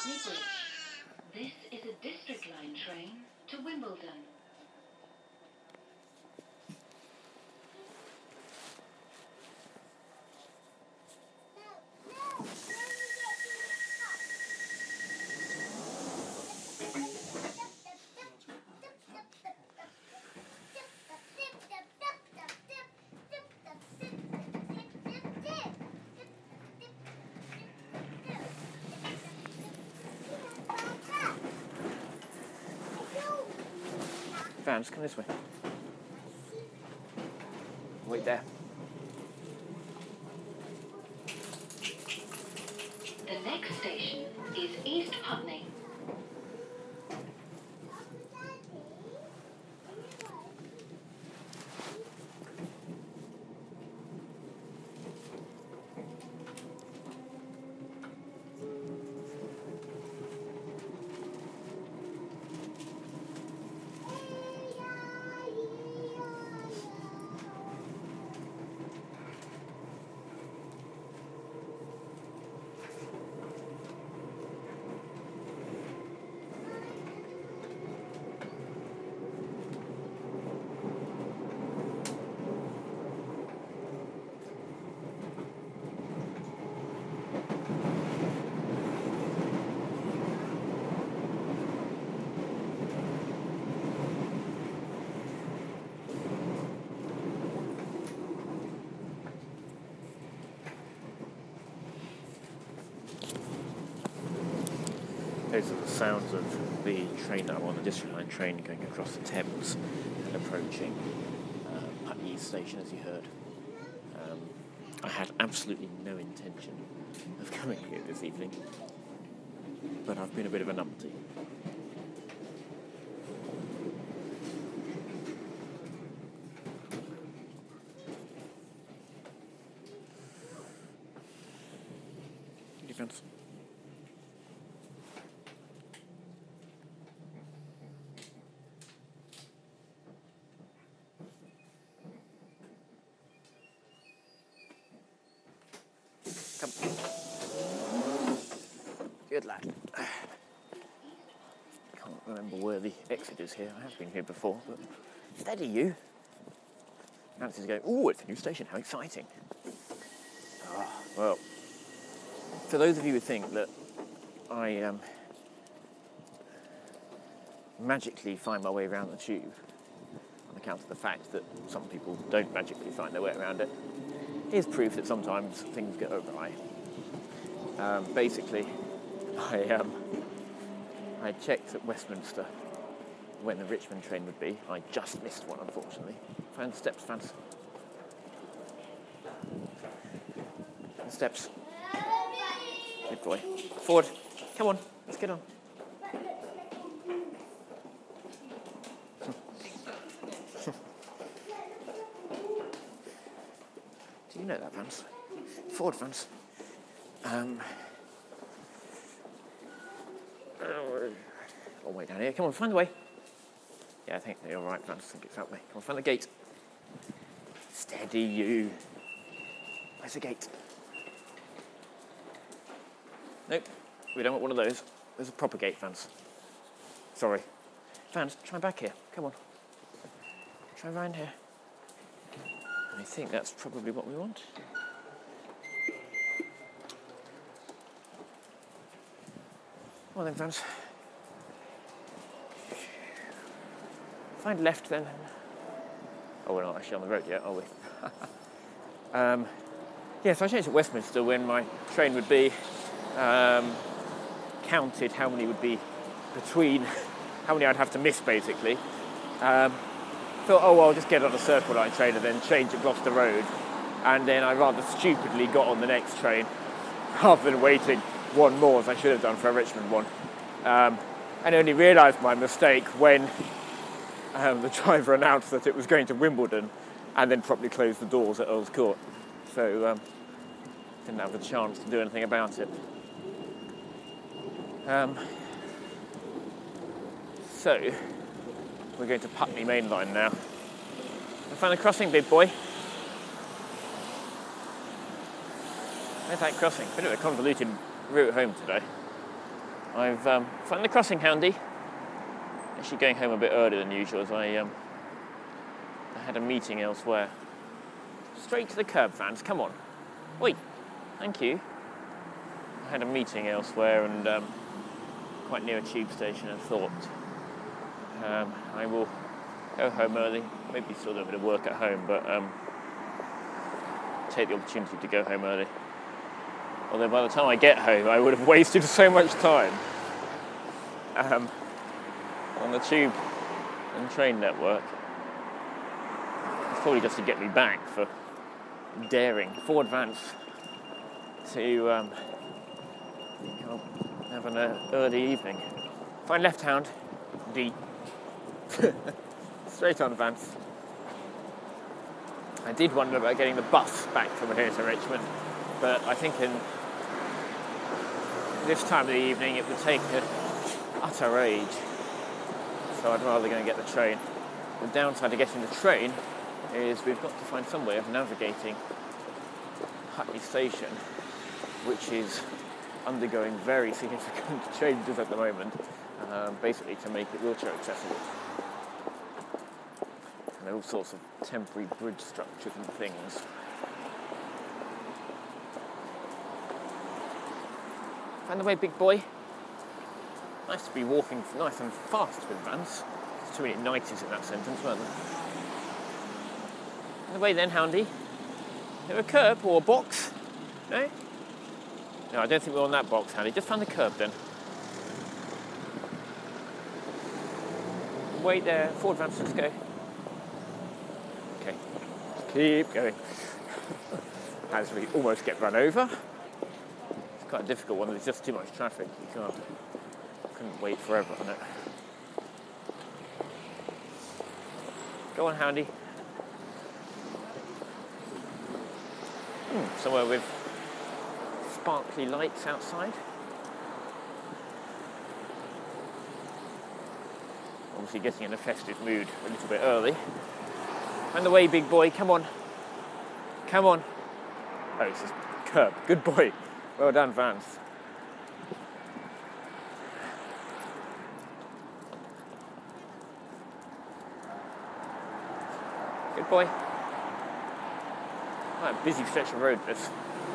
Putney Bridge. This is a District Line train to Wimbledon. Vans, come this way. Wait there. The next station is East Putney. Those are the sounds of the train that I'm on, the District Line train going across the Thames and approaching Putney East Station, as you heard. I had absolutely no intention of coming here this evening, but I've been a bit of a numpty. Defense. Come. Good lad. Can't remember where the exit is here. I have been here before, but steady you. Nancy's going, ooh, it's a new station, how exciting. Oh, well, for those of you who think that I magically find my way around the tube, on account of the fact that some people don't magically find their way around it, here's proof that sometimes things go awry. Basically, I checked at Westminster when the Richmond train would be. I just missed one, unfortunately. Find the steps, fans. The steps. Good boy. Forward. Come on, let's get on. Do you know that, Vance? Forward, Vance. Long way down here. Come on, find the way. Yeah, I think you're right, Vance. I think it's that way. Come on, find the gate. Steady, you. Where's the gate? Nope, we don't want one of those. There's a proper gate, Vance. Sorry. Vance, try back here. Come on. Try round here. I think that's probably what we want. Come on then, Vance. Find left then. Oh, we're not actually on the road yet, are we? Yeah, so I changed at Westminster when my train would be. Counted how many would be between, how many I'd have to miss, basically. Thought, oh, well, I'll just get on a Circle Line train and then change at Gloucester Road. And then I rather stupidly got on the next train rather than waiting one more, as I should have done for a Richmond one. And only realised my mistake when the driver announced that it was going to Wimbledon and then properly closed the doors at Earl's Court. So, didn't have the chance to do anything about it. So, we're going to Putney Main Line now. I found the crossing, big boy. There's that crossing. Bit of a convoluted route home today. I've found the crossing handy. Actually going home a bit earlier than usual as I had a meeting elsewhere. Straight to the curb, Vance, come on. Oi, thank you. I had a meeting elsewhere and quite near a tube station and thought I will go home early, maybe still do a bit of work at home, but take the opportunity to go home early. Although by the time I get home, I would have wasted so much time on the tube and train network. It's probably just to get me back for daring Forward Vance to have an early evening. Fine left hand, D. Straight on, Vance. I did wonder about getting the bus back from here to Richmond, but I think in this time of the evening it would take an utter age, so I'd rather go and get the train. The downside of getting the train is we've got to find some way of navigating Hutley Station, which is undergoing very significant changes at the moment, basically to make it wheelchair accessible. And all sorts of temporary bridge structures and things. Find the way, big boy. Nice to be walking nice and fast with Vance. There's too many 90s in that sentence, weren't there? Find the way then, Houndy. Is there a curb or a box? No? No, I don't think we're on that box, Houndy. Just find the curb then. Wait there. Forward, Vance, let's go. Okay. Keep going. As we almost get run over. It's quite a difficult one. There's just too much traffic. You couldn't wait forever on it. Go on, Houndy. Somewhere with sparkly lights outside. Obviously getting in a festive mood a little bit early. Find the way, big boy, come on. Come on. Oh, it's just curb. Good boy. Well done, Vance. Good boy. Quite a busy stretch of road, this.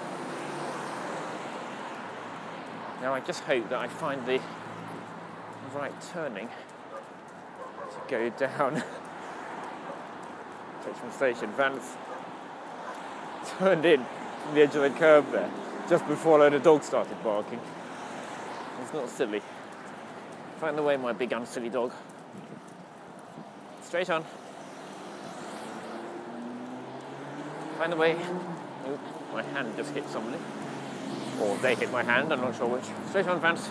Now I just hope that I find the right turning to go down Richmond Station. Vance turned in from the edge of the curb there, just before a load of dogs started barking. It's not silly. Find the way, my big unsilly dog. Straight on. Find the way. Oop, my hand just hit somebody. Or they hit my hand, I'm not sure which. Straight on, Vance.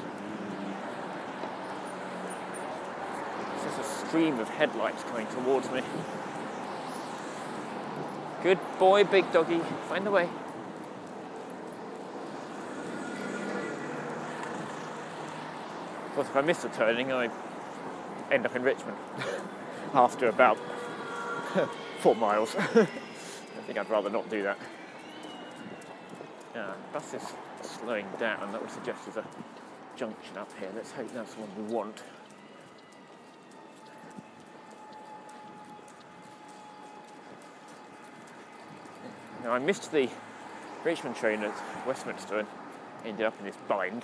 There's just a stream of headlights coming towards me. Good boy, big doggy. Find the way. Of course, if I miss the turning, I end up in Richmond after about 4 miles. I think I'd rather not do that. Bus is slowing down. That would suggest there's a junction up here. Let's hope that's the one we want. Now, I missed the Richmond train at Westminster and ended up in this bind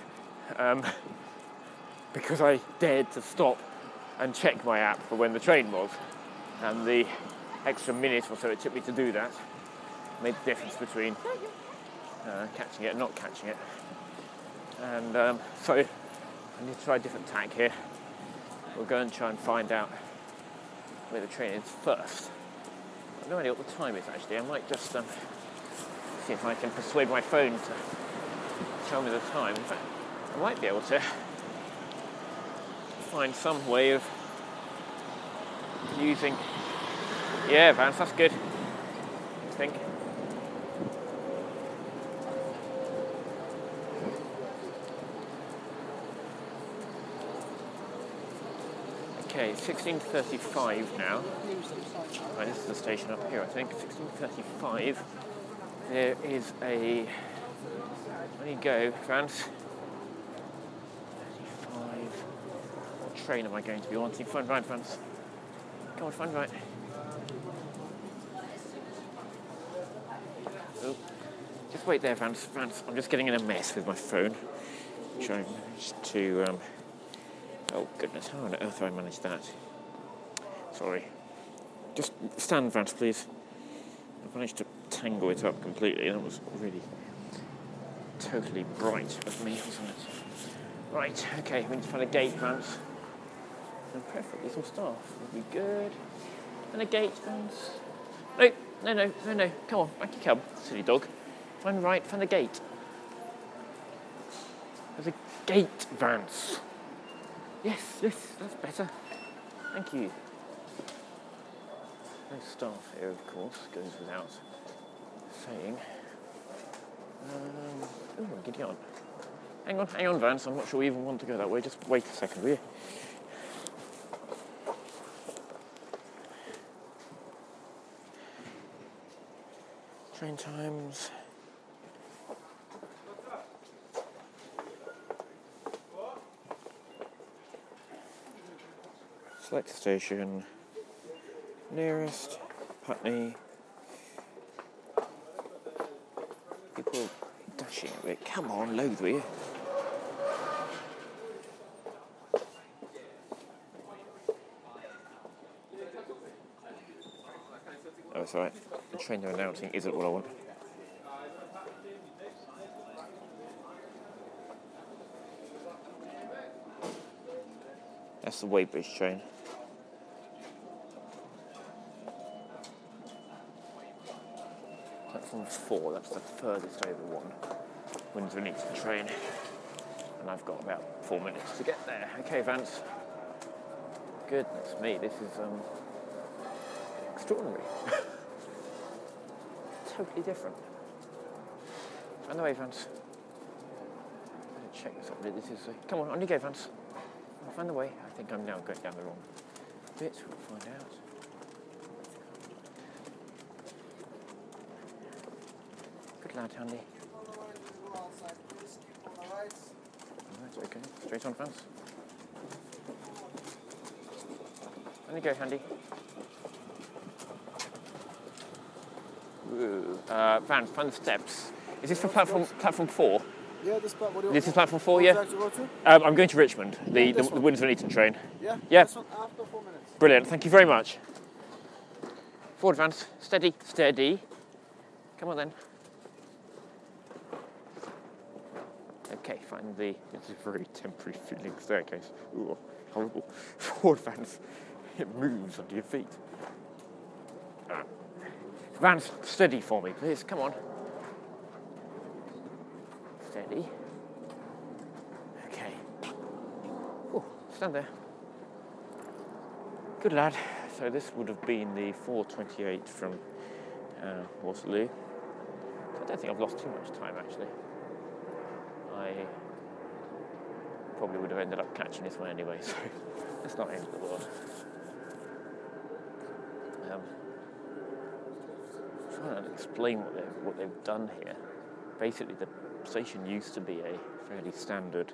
because I dared to stop and check my app for when the train was, and the extra minute or so it took me to do that made the difference between catching it and not catching it. And so I need to try a different tack here. We'll go and try and find out where the train is first. I've no idea what the time is actually. I might just see if I can persuade my phone to tell me the time. In fact, I might be able to find some way of using... Yeah, Vance, that's good, I think. Okay, 16:35 now. Right, this is the station up here, I think. 16:35. There is a... There you go, Vance. train am I going to be wanting? Fun right, Vance. Come on, fun right. Oh, just wait there, Vance. Vance, I'm just getting in a mess with my phone. Trying to, oh goodness, how on earth have I managed that? Sorry. Just stand, Vance, please. I've managed to tangle it up completely. That was really totally bright of me, wasn't it? Right, okay, we need to find a gate, Vance. And preferably some staff would be good. And a gate, Vance. No. Come on, back you come, silly dog. Find the gate. There's a gate, Vance. Yes, that's better. Thank you. No staff here, of course, goes without saying. Giddy on. Hang on, Vance. I'm not sure we even want to go that way. Just wait a second, will you? Train times. Select station. Nearest. Putney. People dashing a bit. Come on, load, will you? Oh, it's alright. The train they're announcing isn't what I want. That's the Weybridge train. Platform 4, that's the furthest over one. Windsor Newton train. And I've got about 4 minutes to get there. Okay, Vance. Goodness me, this is extraordinary. Totally different. Find the way, Vance. I'm going to check this up. This is. Come on you go, Vance. I'll find the way. I think I'm now going down the wrong bit. We'll find out. Good lad, Handy. Right, okay. Straight on, Vance. On you go, Handy. Vance, find the steps. Is this for platform 4? Yeah, this is platform 4, yeah? I'm going to Richmond, the Windsor Newton train. Yeah. This one after 4 minutes. Brilliant, thank you very much. Forward, Vance. Steady. Come on then. Okay, find the. It's a very temporary feeling staircase. Ooh, horrible. Forward, Vance. It moves under your feet. Vance, steady for me, please. Come on. Steady. Okay. Oh, stand there. Good lad. So this would have been the 4:28 from Waterloo. I don't think I've lost too much time, actually. I probably would have ended up catching this one anyway, so that's not the end of the world. Trying to explain what they've done here. Basically, the station used to be a fairly standard.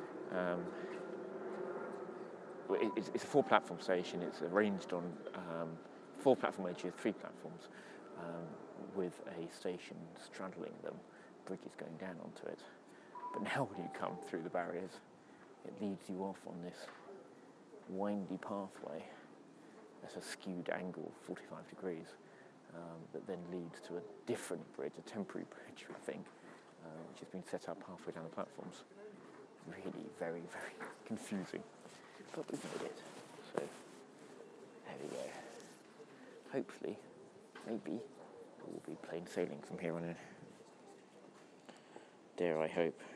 It's a 4-platform station. It's arranged on 4 platform edges, 3 platforms, with a station straddling them, bridges going down onto it. But now when you come through the barriers, it leads you off on this windy pathway at a skewed angle, 45 degrees. That then leads to a different bridge, a temporary bridge, I think, which has been set up halfway down the platforms. Really very, very confusing. But we've made it. So, there we go. Hopefully, maybe, it will be plain sailing from here on in. Dare I hope.